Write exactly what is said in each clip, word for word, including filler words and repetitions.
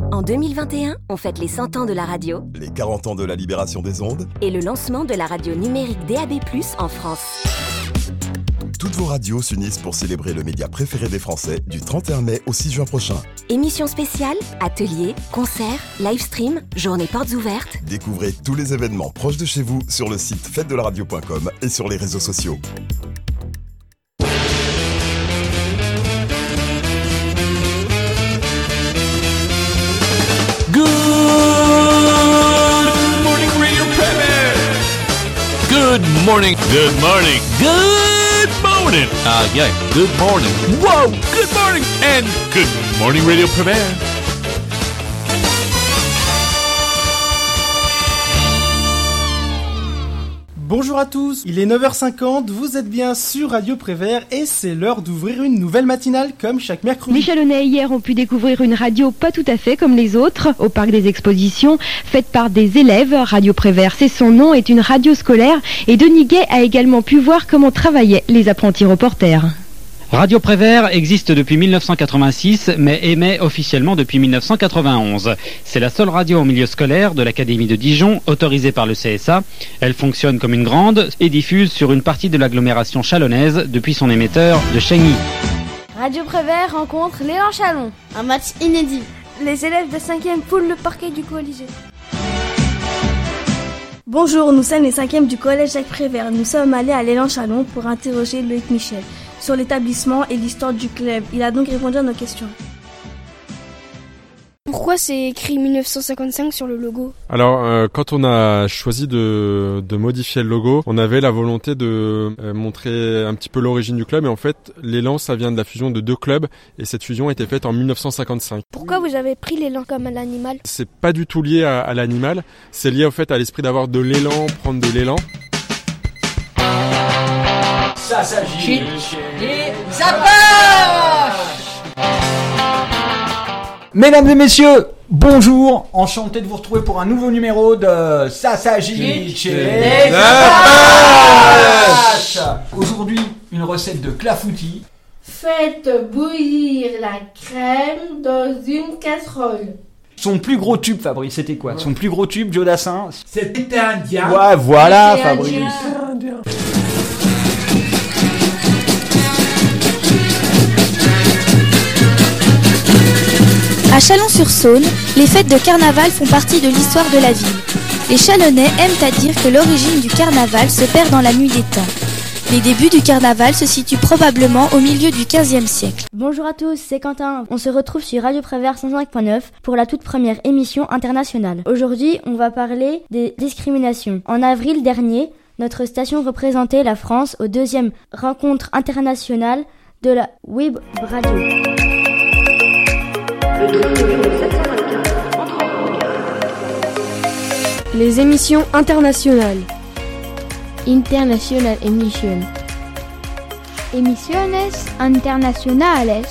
En deux mille vingt et un, on fête les cent ans de la radio, les quarante ans de la libération des ondes et le lancement de la radio numérique D A B plus, en France. Toutes vos radios s'unissent pour célébrer le média préféré des Français du trente et un mai au six juin prochain. Émissions spéciales, ateliers, concerts, live stream, journées portes ouvertes. Découvrez tous les événements proches de chez vous sur le site fête de la radio point com et sur les réseaux sociaux. Good morning, Radio Premier. Good morning. Good morning. Good morning. Uh, yeah, good morning. Whoa, good morning. And good morning, Radio Premier. Bonjour à tous, il est neuf heures cinquante, vous êtes bien sur Radio Prévert et c'est l'heure d'ouvrir une nouvelle matinale comme chaque mercredi. Les Chalonnais hier ont pu découvrir une radio pas tout à fait comme les autres au Parc des Expositions, faite par des élèves. Radio Prévert, c'est son nom, est une radio scolaire et Denis Gay a également pu voir comment travaillaient les apprentis reporters. Radio Prévert existe depuis mille neuf cent quatre-vingt-six, mais émet officiellement depuis mille neuf cent quatre-vingt-onze. C'est la seule radio en milieu scolaire de l'Académie de Dijon, autorisée par le C S A. Elle fonctionne comme une grande et diffuse sur une partie de l'agglomération chalonnaise depuis son émetteur de Chagny. Radio Prévert rencontre l'élan Chalon. Un match inédit. Les élèves de cinquième foulent le parquet du Colisée. Bonjour, nous sommes les cinquièmes du collège Jacques Prévert. Nous sommes allés à l'élan Chalon pour interroger Loïc Michel sur l'établissement et l'histoire du club. Il a donc répondu à nos questions. Pourquoi c'est écrit mille neuf cent cinquante-cinq sur le logo ? Alors, euh, quand on a choisi de, de modifier le logo, on avait la volonté de euh, montrer un petit peu l'origine du club. Et en fait, l'élan, ça vient de la fusion de deux clubs. Et cette fusion a été faite en mille neuf cent cinquante-cinq. Pourquoi vous avez pris l'élan comme à l'animal ? C'est pas du tout lié à, à l'animal. C'est lié au fait à l'esprit d'avoir de l'élan, prendre de l'élan. Ça s'agit et ça passe. Mesdames et messieurs, bonjour, enchanté de vous retrouver pour un nouveau numéro de Ça s'agit et ça passe. Aujourd'hui, une recette de clafoutis. Faites bouillir la crème dans une casserole. Son plus gros tube, Fabrice, c'était quoi ? Son plus gros tube, Joe Dassin ? C'était indien. Ouais, voilà, Fabrice. Indien. À Chalon-sur-Saône, les fêtes de carnaval font partie de l'histoire de la ville. Les Chalonnais aiment à dire que l'origine du carnaval se perd dans la nuit des temps. Les débuts du carnaval se situent probablement au milieu du quinzième siècle. Bonjour à tous, c'est Quentin. On se retrouve sur Radio Prévert cent cinq point neuf pour la toute première émission internationale. Aujourd'hui, on va parler des discriminations. En avril dernier, notre station représentait la France aux deuxième rencontre internationale de la Web Radio. Les émissions internationales. International Emission. Emisiones internacionales.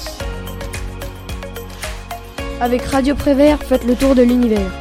Avec Radio Prévert, faites le tour de l'univers.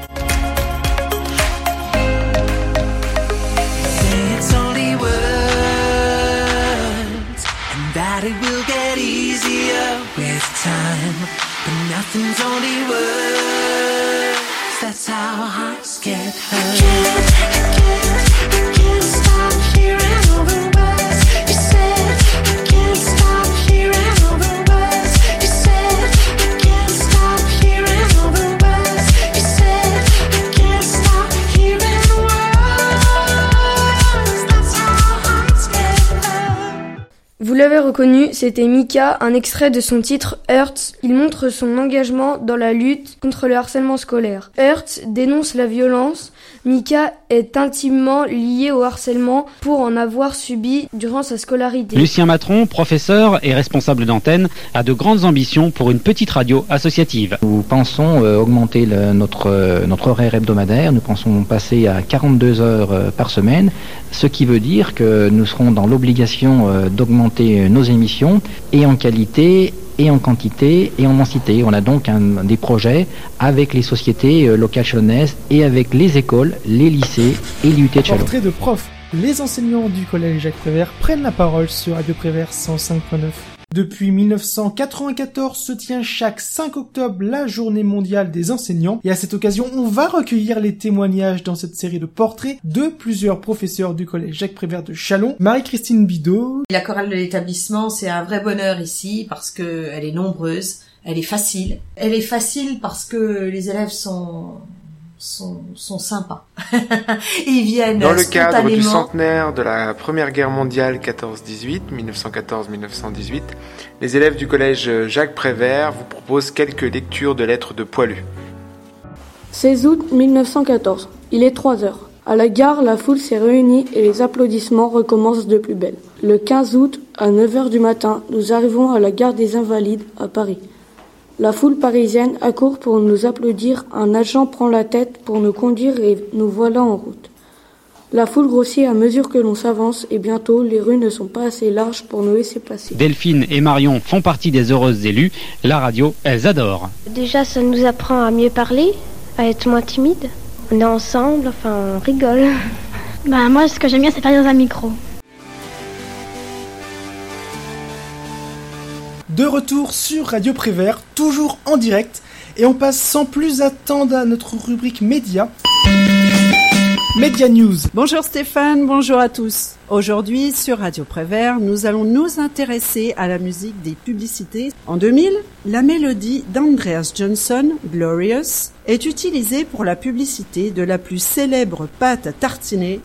Nothing's only words. That's how hearts get hurt. I can't, I can't, I can't stop hearing all the words you said. I can't stop hearing all the words you said. I can't stop hearing all the words you said. I can't stop hearing the words. That's how hearts get hurt. Vous l'avez reconnu, c'était Mika, un extrait de son titre Hertz. Il montre son engagement dans la lutte contre le harcèlement scolaire. Hertz dénonce la violence. Mika est intimement lié au harcèlement pour en avoir subi durant sa scolarité. Lucien Matron, professeur et responsable d'antenne, a de grandes ambitions pour une petite radio associative. Nous pensons euh, augmenter le, notre, euh, notre horaire hebdomadaire. Nous pensons passer à quarante-deux heures euh, par semaine, ce qui veut dire que nous serons dans l'obligation euh, d'augmenter nos émissions et en qualité et en quantité et en densité. On a donc un, des projets avec les sociétés euh, locales chalonnaises et avec les écoles, les lycées et l'I U T de Chalon. Portrait de prof. Les enseignants du collège Jacques Prévert prennent la parole sur Radio Prévert cent cinq point neuf. Depuis mille neuf cent quatre-vingt-quatorze se tient chaque cinq octobre la journée mondiale des enseignants et à cette occasion on va recueillir les témoignages dans cette série de portraits de plusieurs professeurs du collège Jacques Prévert de Châlons. Marie-Christine Bidot. La chorale de l'établissement, c'est un vrai bonheur ici parce que elle est nombreuse, elle est facile. Elle est facile parce que les élèves sont sont, sont sympas. Et ils viennent dans le cadre du spontanément. centenaire de la Première Guerre mondiale quatorze dix-huit, mille neuf cent quatorze mille neuf cent dix-huit, les élèves du collège Jacques Prévert vous proposent quelques lectures de lettres de Poilu. seize août mille neuf cent quatorze. Il est trois heures. À la gare, la foule s'est réunie et les applaudissements recommencent de plus belle. Le quinze août, à neuf heures du matin, nous arrivons à la gare des Invalides, à Paris. La foule parisienne accourt pour nous applaudir, un agent prend la tête pour nous conduire et nous voilà en route. La foule grossit à mesure que l'on s'avance et bientôt les rues ne sont pas assez larges pour nous laisser passer. Delphine et Marion font partie des heureuses élues. La radio, elles adorent. Déjà, ça nous apprend à mieux parler, à être moins timide. On est ensemble, enfin, on rigole. Bah moi, ce que j'aime bien, c'est parler dans un micro. De retour sur Radio Prévert, toujours en direct, et on passe sans plus attendre à notre rubrique Média. Média News. Bonjour Stéphane, bonjour à tous. Aujourd'hui, sur Radio Prévert, nous allons nous intéresser à la musique des publicités. En deux mille, la mélodie d'Andreas Johnson, Glorious, est utilisée pour la publicité de la plus célèbre pâte à tartiner.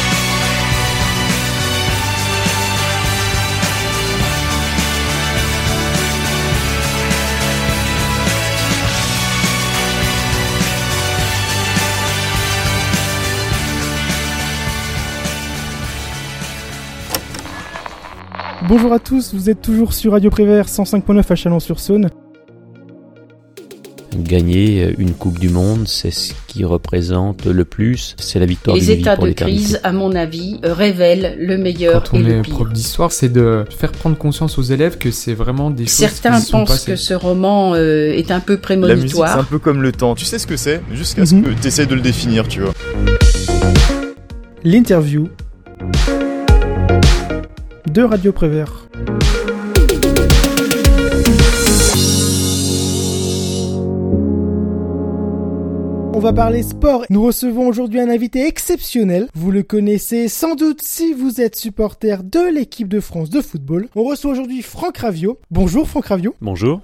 Bonjour à tous, vous êtes toujours sur Radio Prévert cent cinq point neuf à Chalon-sur-Saône. Gagner une Coupe du Monde, c'est ce qui représente le plus, c'est la victoire les d'une vie états pour de l'éternité. crise, à mon avis, révèlent le meilleur Quand on et le est pire. prof d'histoire, c'est de faire prendre conscience aux élèves que c'est vraiment des choses Certains qui sont pensent passées. que ce roman euh, est un peu La musique, c'est prémonitoire. un peu comme le temps. Tu sais ce que c'est, jusqu'à ce Mhm. que tu essayes de le définir, tu vois. L'interview de Radio Prévert. On va parler sport. Nous recevons aujourd'hui un invité exceptionnel. Vous le connaissez sans doute si vous êtes supporter de l'équipe de France de football. On reçoit aujourd'hui Franck Raviot. Bonjour Franck Raviot. Bonjour.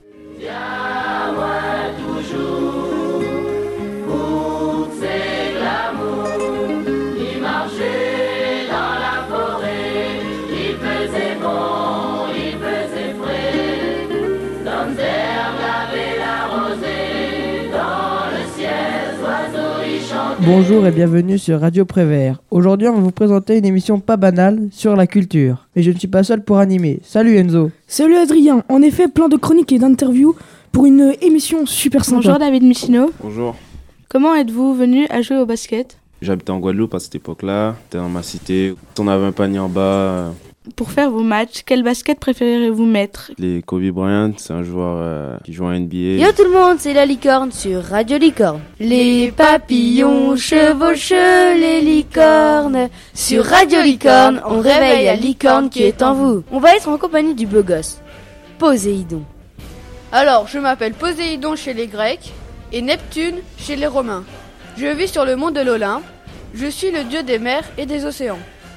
Bonjour et bienvenue sur Radio Prévert. Aujourd'hui, on va vous présenter une émission pas banale sur la culture. Mais je ne suis pas seul pour animer. Salut Enzo. Salut Adrien. En effet, plein de chroniques et d'interviews pour une émission super sympa. Bonjour David Michino. Bonjour. Comment êtes-vous venu à jouer au basket? J'habitais en Guadeloupe à cette époque-là. J'étais dans ma cité. On avait un panier en bas. Pour faire vos matchs, quel basket préférez-vous mettre? Les Kobe Bryant, c'est un joueur euh, qui joue en N B A. Yo tout le monde, c'est la licorne sur Radio Licorne. Les papillons chevauchent les licornes. Sur Radio Licorne, on réveille la licorne qui est en vous. On va être en compagnie du beau gosse, Poséidon. Alors, je m'appelle Poséidon chez les Grecs et Neptune chez les Romains. Je vis sur le mont de l'Olympe. Je suis le dieu des mers et des océans.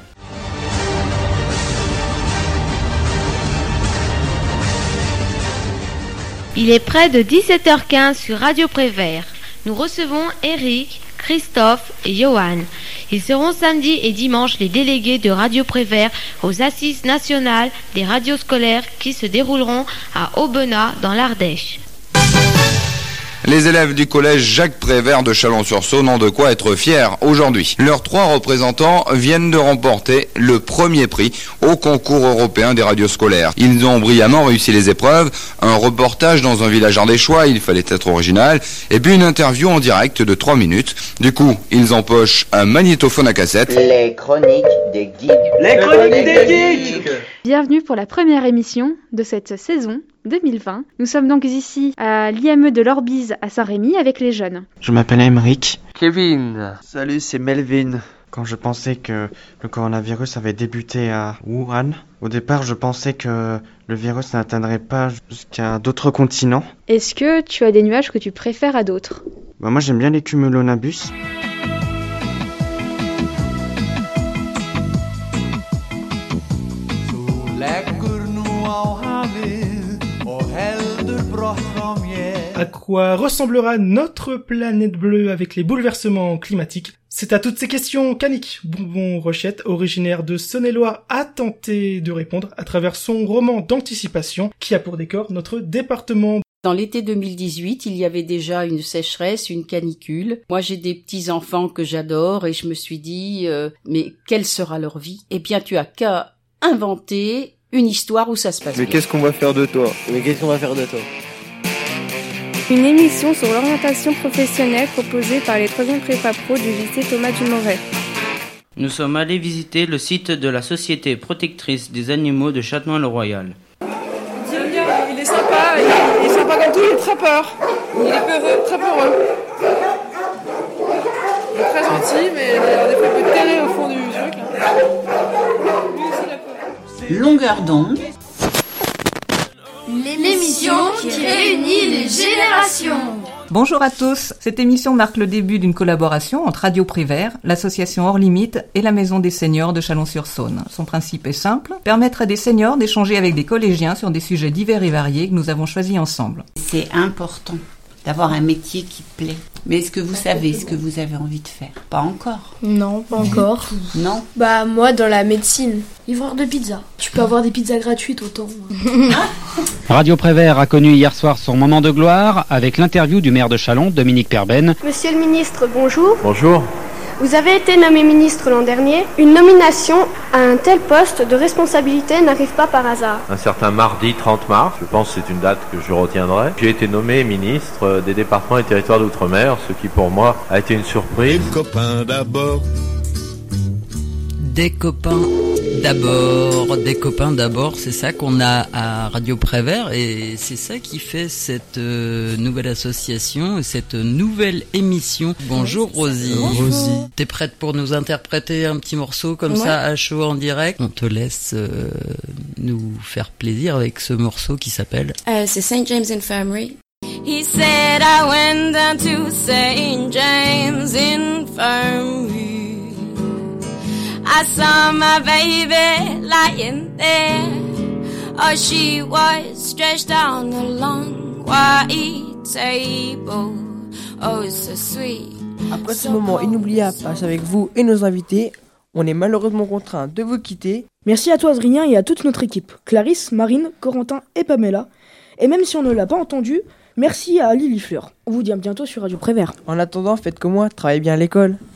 Il est près de dix-sept heures quinze sur Radio Prévert. Nous recevons Eric, Christophe et Johan. Ils seront samedi et dimanche les délégués de Radio Prévert aux Assises nationales des radios scolaires qui se dérouleront à Aubenas dans l'Ardèche. Les élèves du collège Jacques Prévert de Chalon-sur-Saône ont de quoi être fiers aujourd'hui. Leurs trois représentants viennent de remporter le premier prix au concours européen des radios scolaires. Ils ont brillamment réussi les épreuves, un reportage dans un village ardéchois, il fallait être original, et puis une interview en direct de trois minutes. Du coup, ils empochent un magnétophone à cassette. Les chroniques des geeks. Les chroniques des geeks. Bienvenue pour la première émission de cette saison deux mille vingt. Nous sommes donc ici à l'I M E de l'Orbise à Saint-Rémy avec les jeunes. Je m'appelle Emeric. Kevin. Salut, c'est Melvin. quand je pensais que le coronavirus avait débuté à Wuhan. Au départ, je pensais que le virus n'atteindrait pas jusqu'à d'autres continents. Est-ce que tu as des nuages que tu préfères à d'autres ? Bah, moi, j'aime bien les cumulonimbus. À quoi ressemblera notre planète bleue avec les bouleversements climatiques ? C'est à toutes ces questions qu'Annick Bonbon-Rochette, originaire de Saône-et-Loire, a tenté de répondre à travers son roman d'anticipation qui a pour décor notre département. Dans l'été deux mille dix-huit, il y avait déjà une sécheresse, une canicule. Moi, j'ai des petits-enfants que j'adore et je me suis dit, euh, mais quelle sera leur vie ? Eh bien, tu as qu'à inventer une histoire où ça se passe Mais bien. qu'est-ce qu'on va faire de toi ? Mais qu'est-ce qu'on va faire de toi ? Une émission sur l'orientation professionnelle proposée par les troisième prépa pro du lycée Thomas Dumoret. Nous sommes allés visiter le site de la Société protectrice des animaux de Châtenois-le-Royal. Il est sympa, il est sympa comme tout, il est très peur. Il est peureux, très peureux. Il est très gentil, mais des fois il peut terrer au fond du truc. Lui aussi il a peur. Longueur d'onde. L'émission qui réunit les générations. Bonjour à tous, cette émission marque le début d'une collaboration entre Radio Prévert, l'association Hors Limite et la Maison des Seniors de Chalon-sur-Saône. Son principe est simple, permettre à des seniors d'échanger avec des collégiens sur des sujets divers et variés que nous avons choisis ensemble. C'est important d'avoir un métier qui plaît. Mais est-ce que vous savez ce que vous avez envie de faire ? Pas encore. Non, pas encore. Non ? Bah moi dans la médecine, livreur de pizza. Tu peux avoir des pizzas gratuites autant. Radio Prévert a connu hier soir son moment de gloire avec l'interview du maire de Châlons, Dominique Perben. Monsieur le ministre, bonjour. Bonjour. Vous avez été nommé ministre l'an dernier. Une nomination à un tel poste de responsabilité n'arrive pas par hasard. Un certain mardi trente mars, je pense que c'est une date que je retiendrai. J'ai été nommé ministre des départements et territoires d'outre-mer, ce qui pour moi a été une surprise. Des copains d'abord. Des copains d'abord, des copains d'abord, c'est ça qu'on a à Radio Prévert et c'est ça qui fait cette euh, nouvelle association et cette nouvelle émission. Bonjour Rosie. Bonjour. Rosie. T'es prête pour nous interpréter un petit morceau comme Ouais. ça à chaud en direct ? On te laisse euh, nous faire plaisir avec ce morceau qui s'appelle Euh, c'est Saint James Infirmary. He said I went down to Saint James Infirmary. I saw my baby lying there. Oh, she was stretched on a long white table. Oh, so sweet. Après ce moment inoubliable passe avec vous et nos invités, on est malheureusement contraint de vous quitter. Merci à toi Adrien et à toute notre équipe, Clarisse, Marine, Corentin et Pamela. Et même si on ne l'a pas entendu, merci à Lily Fleur. On vous dit à bientôt sur Radio Prévert. En attendant, faites comme moi, travaillez bien à l'école.